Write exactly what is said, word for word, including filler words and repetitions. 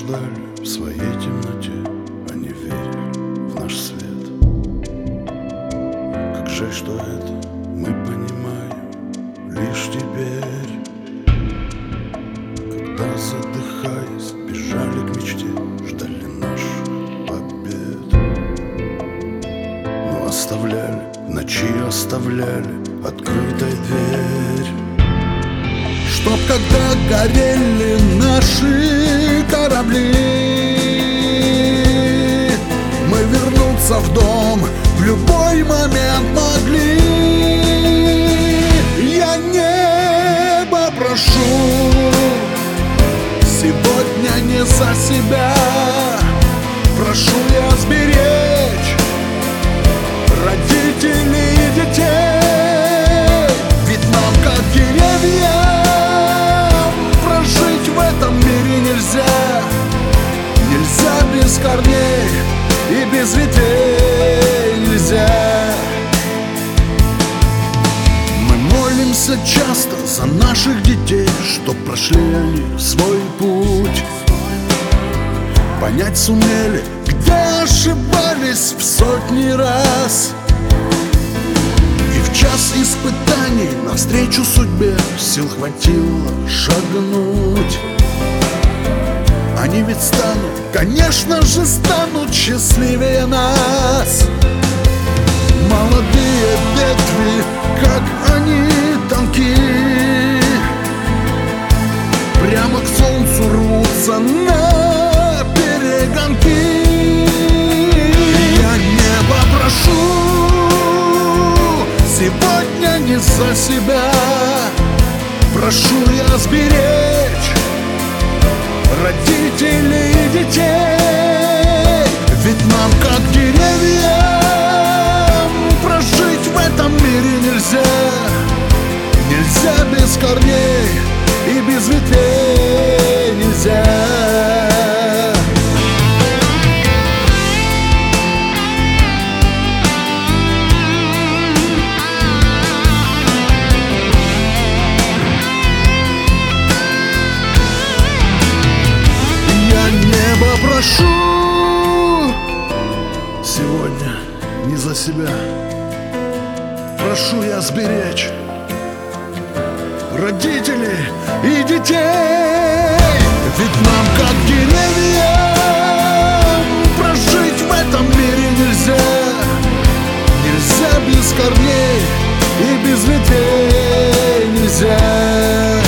ждали в своей темноте, они верили в наш свет. Как жаль, что это мы понимаем лишь теперь, когда, задыхаясь, бежали к мечте, ждали наших побед. Но оставляли, в ночи оставляли открытой дверь, чтоб когда горели наши корабли, мы вернуться в дом в любой момент могли. Я небо прошу сегодня не за себя, прошу я сберечь родителей и детей, ведь нам как деревьям прожить в этом мире нельзя. Нельзя без корней и без ветвей нельзя. Мы молимся часто за наших детей, чтоб прошли они свой путь, понять сумели, где ошибались в сотни раз. И в час испытаний навстречу судьбе сил хватило шагнуть. Они ведь станут, конечно же станут счастливее нас. Молодые ветви, как они тонки, прямо к солнцу рвутся на перегонки. Я небо прошу сегодня не за себя, прошу я сберечь родителей и детей, ведь нам как деревьям прожить в этом мире нельзя. Нельзя без корней и без ветвей нельзя. Прошу сегодня не за себя, прошу я сберечь родителей и детей, ведь нам как деревьям прожить в этом мире нельзя. Нельзя без корней и без ветвей нельзя.